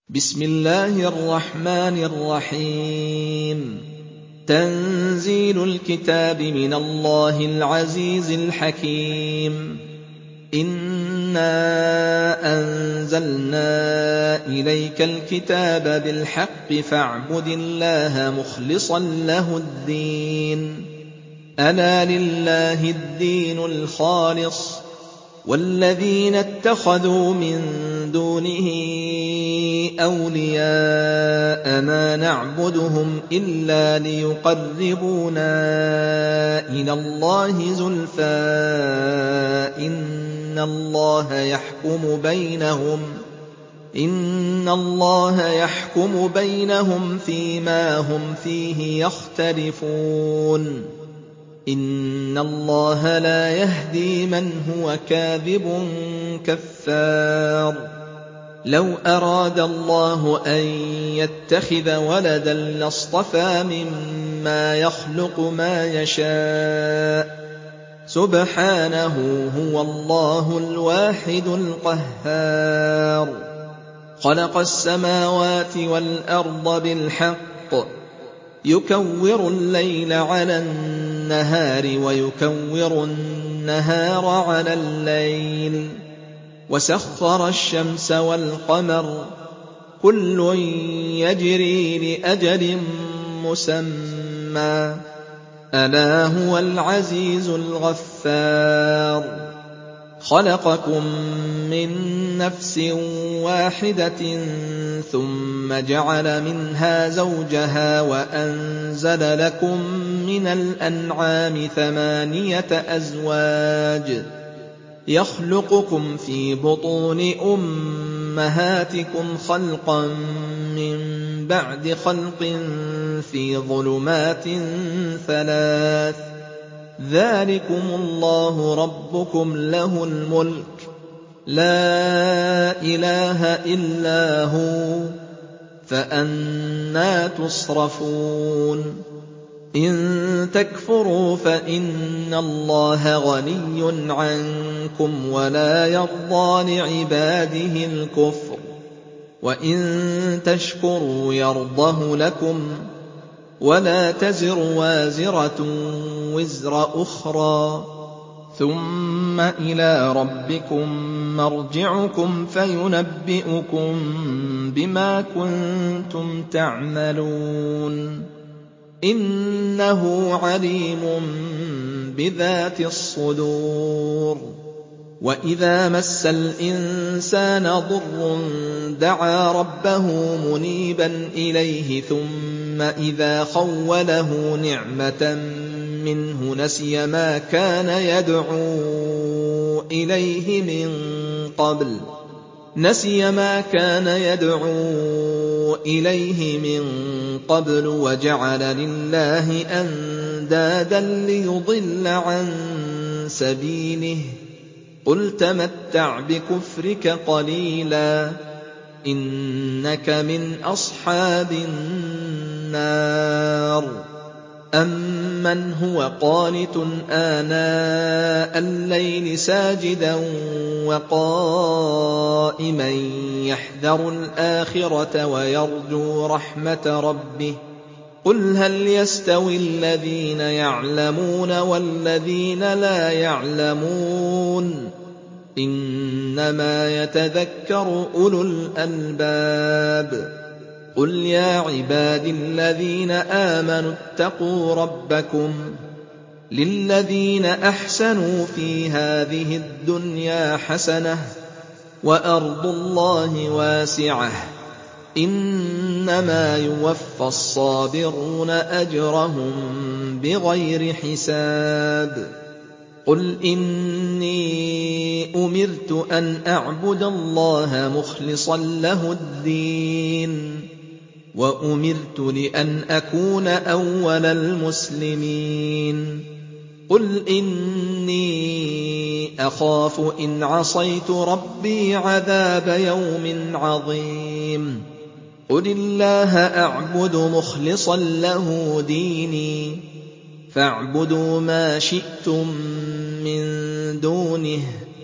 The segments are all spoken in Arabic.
بسم الله الرحمن الرحيم تنزيل الكتاب من الله العزيز الحكيم إنا أنزلنا إليك الكتاب بالحق فاعبد الله مخلصا له الدين ألا لله الدين الخالص والذين اتخذوا من دونه أولياء ما نعبدهم إلا ليقربونا إلى الله زلفى إن الله يحكم بينهم فيما هم فيه يختلفون إن الله لا يهدي من هو كاذب كفار لو أراد الله أن يتخذ ولدا لاصطفى مما يخلق ما يشاء سبحانه هو الله الواحد القهار خلق السماوات والأرض بالحق يكور الليل على النهار ويكور النهار على الليل وسخر الشمس والقمر كل يجري لأجل مسمى ألا هو العزيز الغفار خلقكم من نفس واحدة ثم جعل منها زوجها وأنزل لكم من الأنعام 8 أزواج يخلقكم في بطون أمهاتكم خلقا من بعد خلق في ظلمات 3 ذلكم الله ربكم له الملك لا إله إلا هو فأنى تصرفون إن تكفروا فإن الله غني عنكم ولا يرضى لعباده الكفر وإن تشكروا يرضه لكم ولا تزر وازرة وزر أخرى ثم إلى ربكم مرجعكم فينبئكم بما كنتم تعملون إنه عليم بذات الصدور وإذا مس الإنسان ضر دعا ربه منيبا إليه ثم إذا خوله نعمة منه نسي ما كان يدعو إليه من قبل وجعل لله أندادا ليضل عن سبيله قل تمتع بكفرك قليلا إنك من أصحاب النار أمن هو قانت آناء الليل ساجدا وقائما يحذر الآخرة ويرجو رحمة ربه قل هل يستوي الذين يعلمون والذين لا يعلمون إنما يتذكر أولو الألباب قل يا عباد الذين آمنوا اتقوا ربكم للذين أحسنوا في هذه الدنيا حسنة وأرض الله واسعة إنما يوفى الصابرون أجرهم بغير حساب قل إني أمرت أن أعبد الله مخلصا له الدين وأمرت لأن أكون أول المسلمين قل إني أخاف إن عصيت ربي عذاب يوم عظيم قل الله أعبد مخلصا له ديني فاعبدوا ما شئتم من دونه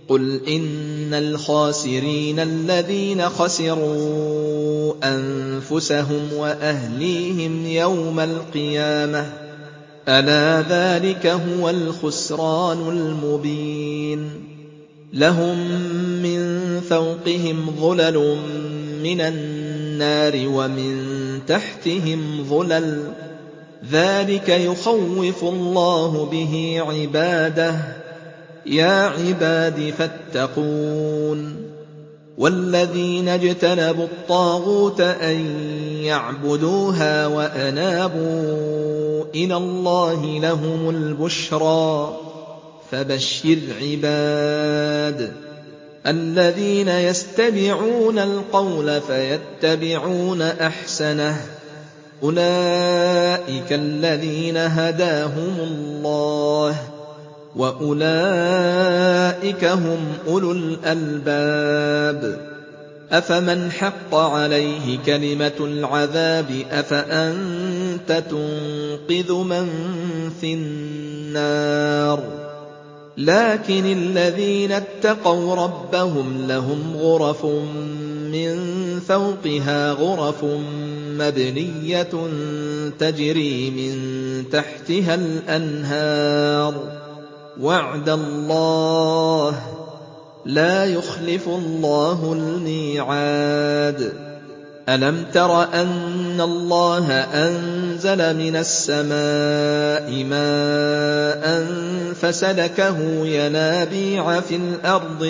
قُلْ إِنَّ الْخَاسِرِينَ الَّذِينَ خَسِرُوا أَنفُسَهُمْ وَأَهْلِيهِمْ يَوْمَ الْقِيَامَةِ أَلَا ذَلِكَ هُوَ الْخُسْرَانُ الْمُبِينُ لَهُم مِّن فَوْقِهِمْ ظُلَلٌ مِّنَ النَّارِ وَمِن تَحْتِهِمْ ظُلَلٌ ۚ ذَلِكَ يُخَوِّفُ اللَّهُ بِهِ عِبَادَهُ ۚ يَا عِبَادِ فَاتَّقُونِ وَالَّذِينَ اجْتَنَبُوا الطَّاغُوتَ أَن يَعْبُدُوهَا وَأَنَابُوا إِلَى اللَّهِ لَهُمُ الْبُشْرَىٰ فَبَشِّرْ عِبَادِ الَّذِينَ يَسْتَمِعُونَ الْقَوْلَ فَيَتَّبِعُونَ أَحْسَنَهُ أُولَٰئِكَ الَّذِينَ هَدَاهُمُ اللَّهُ ۖ وَأُولَٰئِكَ هُمْ أُولُو الْأَلْبَابِ أَفَمَنْ حَقَّ عَلَيْهِ كَلِمَةُ الْعَذَابِ أَفَأَنتَ تُنقِذُ مَن فِي النَّارِ لَٰكِنِ الَّذِينَ اتَّقَوْا رَبَّهُمْ لَهُمْ غُرَفٌ مِّن فَوْقِهَا غُرَفٌ مَّبْنِيَّةٌ تَجْرِي مِن تَحْتِهَا الْأَنْهَارُ ۖ وَعْدَ اللَّهِ ۖ لَا يُخْلِفُ اللَّهُ الْمِيعَادَ أَلَمْ تَرَ أَنَّ اللَّهَ أَنزَلَ مِنَ السَّمَاءِ مَاءً فَسَلَكَهُ يَنَابِيعَ فِي الْأَرْضِ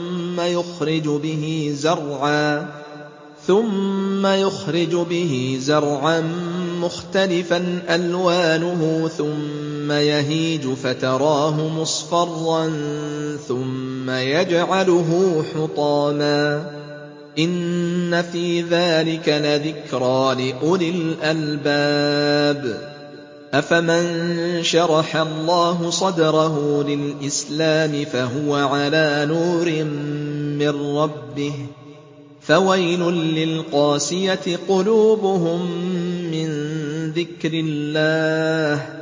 ثُمَّ يُخْرِجُ بِهِ زَرْعًا مُّخْتَلِفًا أَلْوَانُهُ ثُمَّ يَهِيجُ فَتَرَاهُ مُصْفَرًّا ثُمَّ يَجْعَلُهُ حُطَامًا ۚ إِنَّ فِي ذَٰلِكَ لَذِكْرَىٰ لِأُولِي الْأَلْبَابِ أَفَمَن شَرَحَ اللَّهُ صَدْرَهُ لِلْإِسْلَامِ فَهُوَ عَلَىٰ نُورٍ مِّن رَّبِّهِ فَوَيْلٌ لِّلْقَاسِيَةِ قُلُوبُهُم مِّن ذِكْرِ اللَّهِ ۚ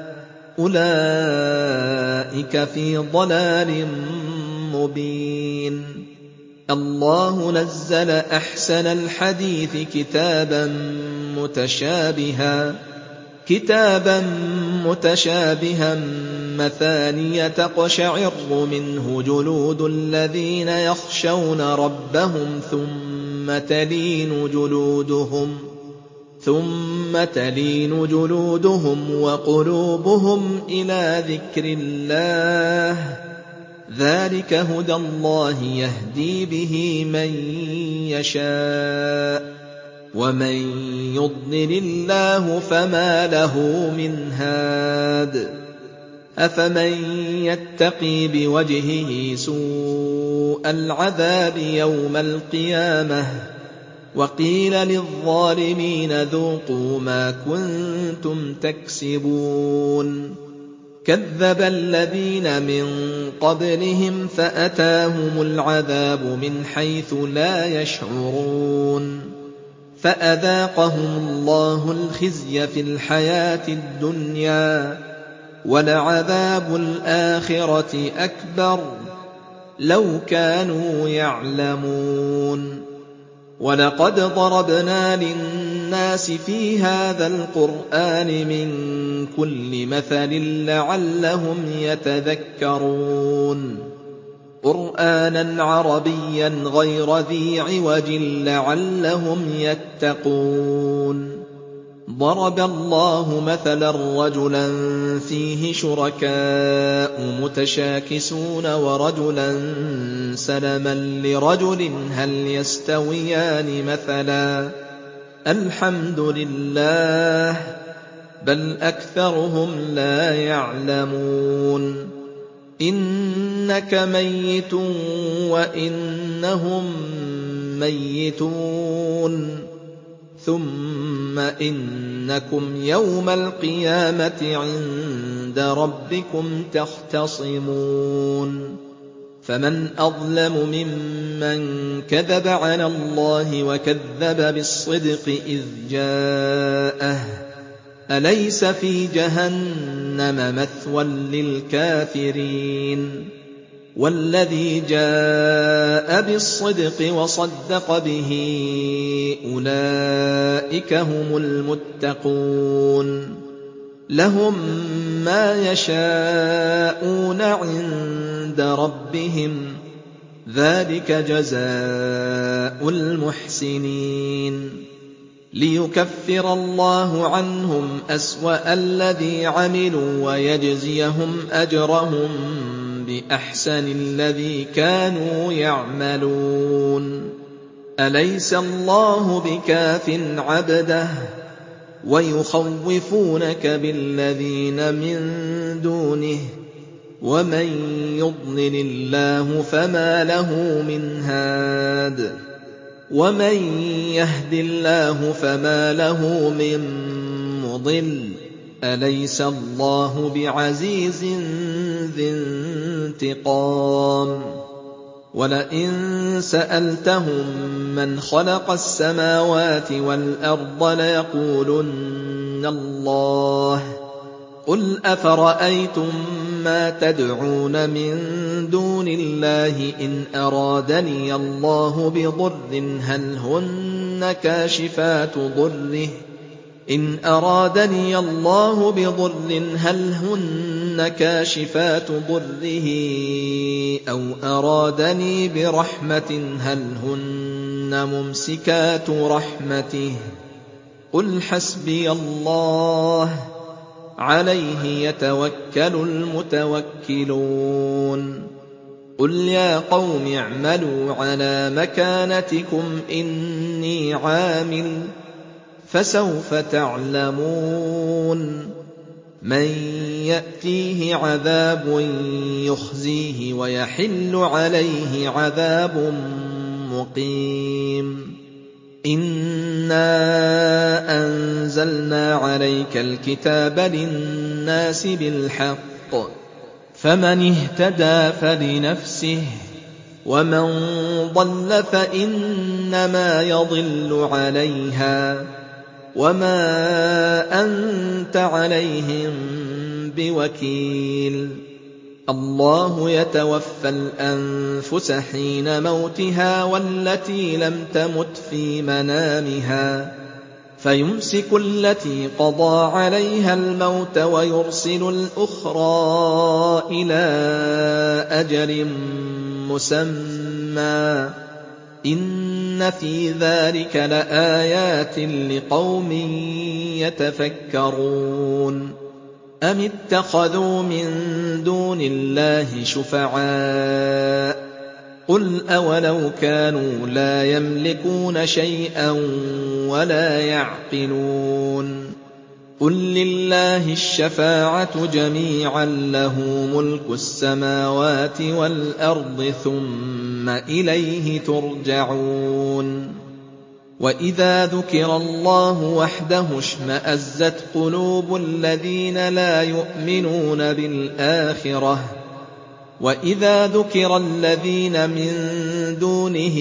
أُولَٰئِكَ فِي ضَلَالٍ مُّبِينٍ اللَّهُ نَزَّلَ أَحْسَنَ الْحَدِيثِ كِتَابًا مُّتَشَابِهًا مَّثَانِيَ تَقْشَعِرُّ مِنْهُ جُلُودُ الَّذِينَ يَخْشَوْنَ رَبَّهُمْ ثُمَّ تَلِينُ جُلُودُهُمْ وَقُلُوبُهُمْ إِلَىٰ ذِكْرِ اللَّهِ ۚ ذَٰلِكَ هُدَى اللَّهِ يَهْدِي بِهِ مَن يَشَاءُ ۚ وَمَن يُضْلِلِ اللَّهُ فَمَا لَهُ مِنْ هَادٍ أَفَمَن يَتَّقِي بِوَجْهِهِ سُوءَ الْعَذَابِ يَوْمَ الْقِيَامَةِ وَقِيلَ لِلظَّالِمِينَ ذُوقُوا مَا كُنتُمْ تَكْسِبُونَ كَذَّبَ الَّذِينَ مِن قَبْلِهِمْ فَأَتَاهُمُ الْعَذَابُ مِنْ حَيْثُ لَا يَشْعُرُونَ فَأَذَاقَهُمُ اللَّهُ الْخِزْيَ فِي الْحَيَاةِ الدُّنْيَا ۖ وَلَعَذَابُ الْآخِرَةِ أَكْبَرُ ۚ لَوْ كَانُوا يَعْلَمُونَ وَلَقَدْ ضَرَبْنَا لِلنَّاسِ فِي هَٰذَا الْقُرْآنِ مِن كُلِّ مَثَلٍ لَّعَلَّهُمْ يَتَذَكَّرُونَ قُرْآنًا عَرَبِيًّا غَيْرَ ذِي عِوَجٍ لَّعَلَّهُمْ يَتَّقُونَ ضَرَبَ اللَّهُ مَثَلًا رَّجُلًا فِيهِ شُرَكَاءُ مُتَشَاكِسُونَ وَرَجُلًا سَلَمًا لِّرَجُلٍ هَلْ يَسْتَوِيَانِ مَثَلًا ۚ الْحَمْدُ لِلَّهِ ۚ بَلْ أَكْثَرُهُمْ لَا يَعْلَمُونَ إِنَّكَ مَيِّتٌ وَإِنَّهُم مَّيِّتُونَ ثُمَّ إِنَّكُمْ يَوْمَ الْقِيَامَةِ عِندَ رَبِّكُمْ تَخْتَصِمُونَ فَمَنْ أَظْلَمُ مِمَّن كَذَبَ عَلَى اللَّهِ وَكَذَّبَ بِالصِّدْقِ إِذْ جَاءَهُ ۚ أَلَيْسَ فِي جَهَنَّمَ مَثْوًى لِّلْكَافِرِينَ وَالَّذِي جَاءَ بِالصِّدْقِ وَصَدَّقَ بِهِ أُولَٰئِكَ هُمُ الْمُتَّقُونَ لَهُم مَّا يَشَاءُونَ عِندَ رَبِّهِمْ ۚ ذَٰلِكَ جَزَاءُ الْمُحْسِنِينَ لِيُكَفِّرَ اللَّهُ عَنْهُمْ أَسْوَأَ الَّذِي عَمِلُوا وَيَجْزِيَهُمْ أَجْرَهُم بِأَحْسَنِ الَّذِي كَانُوا يَعْمَلُونَ أَلَيْسَ اللَّهُ بِكَافٍ عَبْدَهُ وَيُخَوِّفُونَكَ بِالَّذِينَ مِن دُونِهِ ۚ وَمَن يُضْلِلِ اللَّهُ فَمَا لَهُ مِنْ هَادٍ وَمَن يَهْدِ اللَّهُ فَمَا لَهُ مِن مُّضِلٍّ أَلَيْسَ اللَّهُ بِعَزِيزٍ ذِي انتِقَامٍ وَلَئِن سَأَلْتَهُم مَّنْ خَلَقَ السَّمَاوَاتِ وَالْأَرْضَ لَيَقُولُنَّ اللَّهُ ۚ قُلْ أَفَرَأَيْتُم مَّا تَدْعُونَ مِن دُونِ اللَّهِ إِنْ أَرَادَنِيَ اللَّهُ بِضُرٍّ هَلْ هُنَّ كَاشِفَاتُ ضُرِّهِ أَوْ أَرَادَنِي بِرَحْمَةٍ هَلْ هُنَّ مُمْسِكَاتُ رَحْمَتِهِ ۚ قُلْ حَسْبِيَ اللَّهُ ۖ عَلَيْهِ يَتَوَكَّلُ الْمُتَوَكِّلُونَ قُلْ يَا قَوْمِ اعْمَلُوا عَلَىٰ مَكَانَتِكُمْ إِنِّي عَامِلٌ ۖ فَسَوْفَ تَعْلَمُونَ مَن يَأْتِيهِ عَذَابٌ يُخْزِيهِ وَيَحِلُّ عَلَيْهِ عَذَابٌ مُّقِيمٌ إِنَّا أَنزَلْنَا عَلَيْكَ الْكِتَابَ لِلنَّاسِ بِالْحَقِّ ۖ فَمَنِ اهْتَدَىٰ فَلِنَفْسِهِ ۖ وَمَن ضَلَّ فَإِنَّمَا يَضِلُّ عَلَيْهَا ۖ وَمَا أَنتَ عَلَيْهِم بِوَكِيلٍ اللَّهُ يَتَوَفَّى الْأَنفُسَ حِينَ مَوْتِهَا وَالَّتِي لَمْ تَمُتْ فِي مَنَامِهَا فَيُمْسِكُ الَّتِي قَضَىٰ عَلَيْهَا الْمَوْتَ وَيُرْسِلُ الْأُخْرَىٰ إِلَىٰ أَجَلٍ مُّسَمًّى ۚ إِنَّ فِي ذَٰلِكَ لَآيَاتٍ لِّقَوْمٍ يَتَفَكَّرُونَ أَمِ اتَّخَذُوا مِن دُونِ اللَّهِ شُفَعَاءَ ۚ قُلْ أَوَلَوْ كَانُوا لَا يَمْلِكُونَ شَيْئًا وَلَا يَعْقِلُونَ قُل لِّلَّهِ الشَّفَاعَةُ جَمِيعًا ۖ لَّهُ مُلْكُ السَّمَاوَاتِ وَالْأَرْضِ ثُمَّ إِلَيْهِ تُرْجَعُونَ وَإِذَا ذُكِرَ اللَّهُ وَحْدَهُ اشْمَأَزَّتْ قُلُوبُ الَّذِينَ لَا يُؤْمِنُونَ بِالْآخِرَةِ ۖ وَإِذَا ذُكِرَ الَّذِينَ مِن دُونِهِ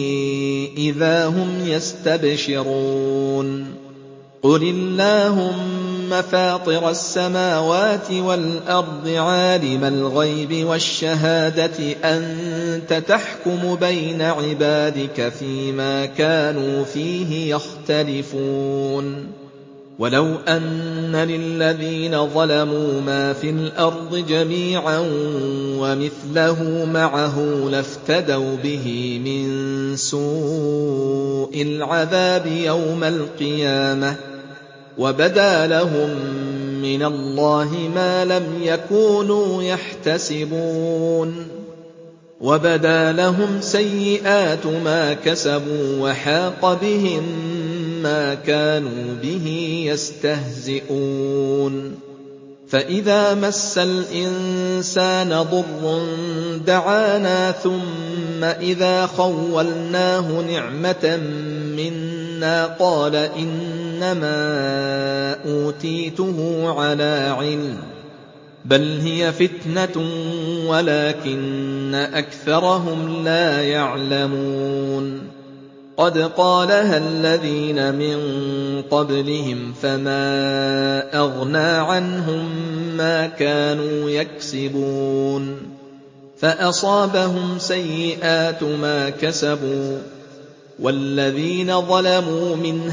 إِذَا هُمْ يَسْتَبْشِرُونَ قُلِ اللَّهُمَّ فَاطِرَ السَّمَاوَاتِ وَالْأَرْضِ عَالِمَ الْغَيْبِ وَالشَّهَادَةِ أَنتَ تَحْكُمُ بَيْنَ عِبَادِكَ فِيمَا كَانُوا فِيهِ يَخْتَلِفُونَ وَلَوْ أَنَّ لِلَّذِينَ ظَلَمُوا مَا فِي الْأَرْضِ جَمِيعًا وَمِثْلَهُ مَعَهُ لَافْتَدَوْا بِهِ مِن سُوءِ الْعَذَابِ يَوْمَ الْقِيَامَةِ ۚ وَبَدَا لَهُم مِّنَ اللَّهِ مَا لَمْ يَكُونُوا يَحْتَسِبُونَ وَبَدَا لَهُمْ سَيِّئَاتُ مَا كَسَبُوا وَحَاقَ بِهِم مَّا كَانُوا بِهِ يَسْتَهْزِئُونَ فَإِذَا مَسَّ الْإِنسَانَ ضُرٌّ دَعَانَا ثُمَّ إِذَا خَوَّلْنَاهُ نِعْمَةً مِّنَّا قَالَ إِنَّمَا أُوتِيتُهُ عَلَىٰ عِلْمٍ ۚ بَلْ هِيَ فِتْنَةٌ وَلَٰكِنَّ أَكْثَرَهُمْ لَا يَعْلَمُونَ قَدْ قَالَهَا الَّذِينَ مِن قَبْلِهِمْ فَمَا أَغْنَىٰ عَنْهُم مَّا كَانُوا يَكْسِبُونَ فأصابهم سيئات ما كسبوا والذين ظلموا من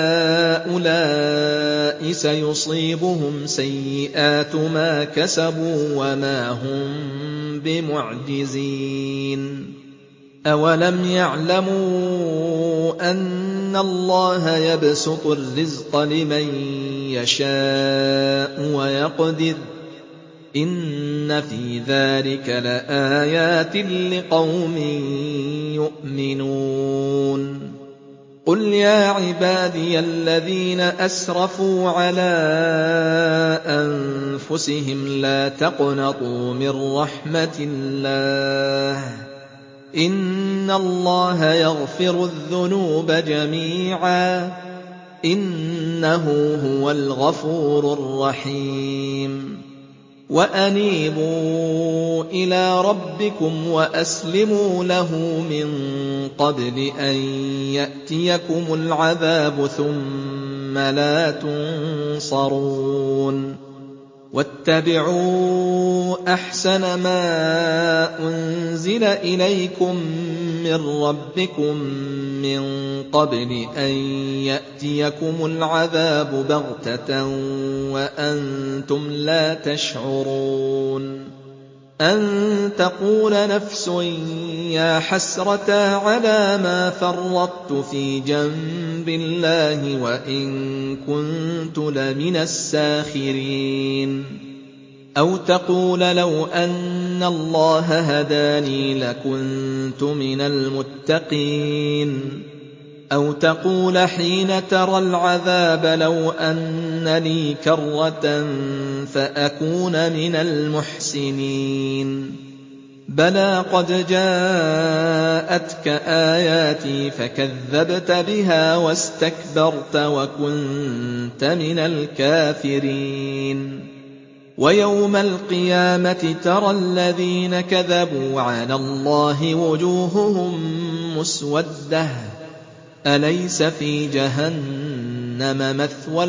هؤلاء سيصيبهم سيئات ما كسبوا وما هم بمعجزين أولم يعلموا أن الله يبسط الرزق لمن يشاء ويقدر إن في ذلك لآيات لقوم يؤمنون قل يا عبادي الذين أسرفوا على أنفسهم لا تقنطوا من رحمة الله إن الله يغفر الذنوب جميعا إنه هو الغفور الرحيم وأنيبوا إلى ربكم وأسلموا له من قبل أن يأتيكم العذاب ثم لا تنصرون واتبعوا أحسن ما أنزل إليكم من ربكم من قبل أن يأتيكم العذاب بغتة وأنتم لا تشعرون أن تقول نفس يا حسرة على ما فرطت في جنب الله وإن كنت لمن الساخرين أو تقول لو أن الله هداني لكنت من المتقين أو تقول حين ترى العذاب لو أن لي كرة فأكون من المحسنين بلى قد جاءتك آياتي فكذبت بها واستكبرت وكنت من الكافرين ويوم القيامة ترى الذين كذبوا على الله وجوههم مسودة أليس في جهنم مثوى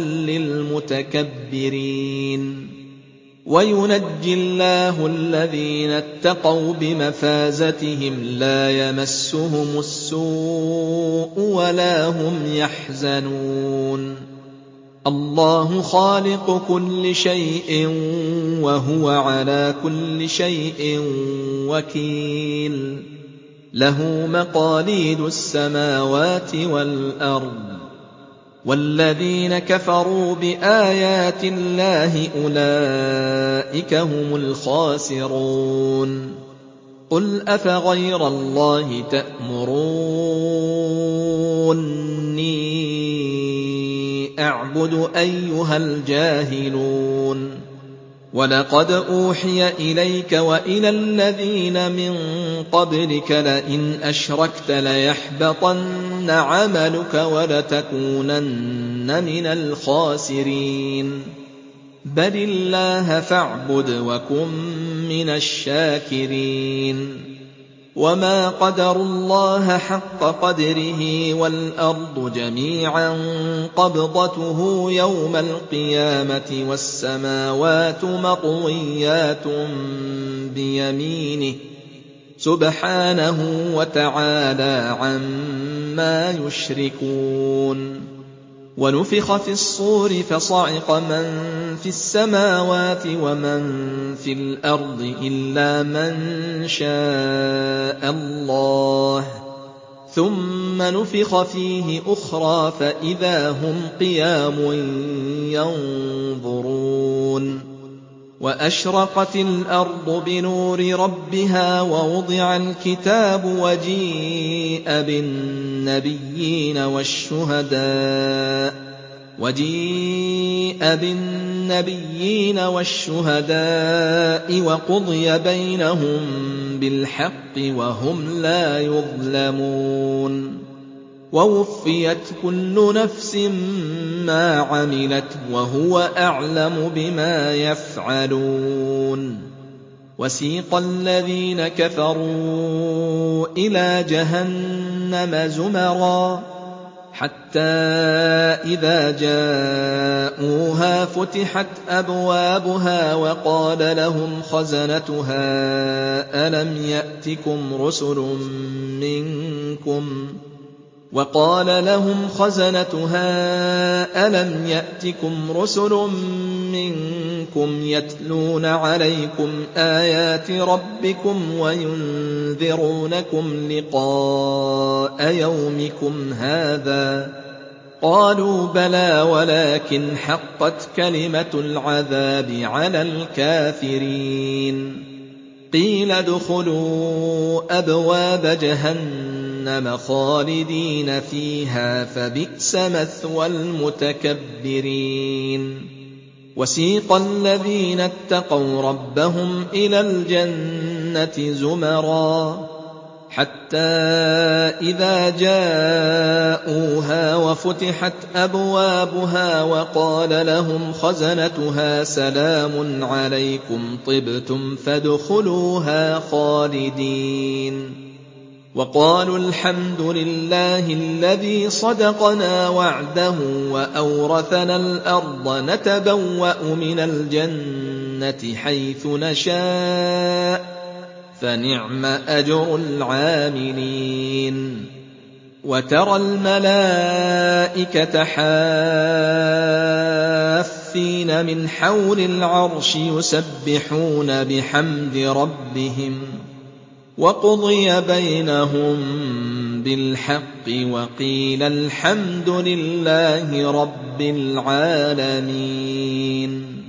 للمتكبرين وينجي الله الذين اتقوا بمفازتهم لا يمسهم السوء ولا هم يحزنون الله خالق كل شيء وهو على كل شيء وكيل له مقاليد السماوات والأرض والذين كفروا بآيات الله أولئك هم الخاسرون قل أفغير الله تأمروني أعبد أيها الجاهلون ولقد أوحي إليك وإلى الذين من قبلك لئن أشركت ليحبطن عملك ولتكونن من الخاسرين بل الله فاعبد وكن من الشاكرين وما قدروا الله حق قدره والأرض جميعا قبضته يوم القيامة والسماوات مطويات بيمينه سبحانه وتعالى عما يشركون ونفخ في الصور فصعق من في السماوات ومن في الأرض إلا من شاء الله ثم نفخ فيه أخرى فإذا هم قيام ينظرون وأشرقت الأرض بنور ربها ووضع الكتاب وجيء بالنبيين والشهداء وقضي بينهم بالحق وهم لا يظلمون ووفيت كل نفس ما عملت وهو أعلم بما يفعلون وسيق الذين كفروا إلى جهنم زمرا حَتَّىٰ إِذَا جَاءُوهَا فُتِحَتْ أَبْوَابُهَا وَقَالَ لَهُمْ خَزَنَتُهَا أَلَمْ يَأْتِكُمْ رُسُلٌ مِّنكُمْ يَتْلُونَ عَلَيْكُمْ آيَاتِ رَبِّكُمْ وَيُنذِرُونَكُمْ لِقَاءَ يَوْمِكُمْ هَٰذَا ۚ قَالُوا بَلَىٰ وَلَٰكِنْ حَقَّتْ كَلِمَةُ الْعَذَابِ عَلَى الْكَافِرِينَ قِيلَ ادْخُلُوا أَبْوَابَ جَهَنَّمَ خَالِدِينَ فِيهَا فَبِئْسَ مَثْوَى الْمُتَكَبِّرِينَ وَسِيقَ الَّذِينَ اتَّقَوْا رَبَّهُمْ إِلَى الْجَنَّةِ زُمَرًا حَتَّىٰ إِذَا جَاءُوهَا وَفُتِحَتْ أَبْوَابُهَا وَقَالَ لَهُمْ خَزَنَتُهَا سَلَامٌ عَلَيْكُمْ طِبْتُمْ فَادْخُلُوهَا خَالِدِينَ وَقَالُوا الْحَمْدُ لِلَّهِ الَّذِي صَدَقَنَا وَعْدَهُ وَأَوْرَثَنَا الْأَرْضَ نَتَبَوَّأُ مِنَ الْجَنَّةِ حَيْثُ نَشَاءُ ۖ فَنِعْمَ أَجْرُ الْعَامِلِينَ وَتَرَى الْمَلَائِكَةَ حَافِّينَ مِنْ حَوْلِ الْعَرْشِ يُسَبِّحُونَ بِحَمْدِ رَبِّهِمْ ۖ وَقُضِيَ بَيْنَهُم بِالْحَقِّ وَقِيلَ الْحَمْدُ لِلَّهِ رَبِّ الْعَالَمِينَ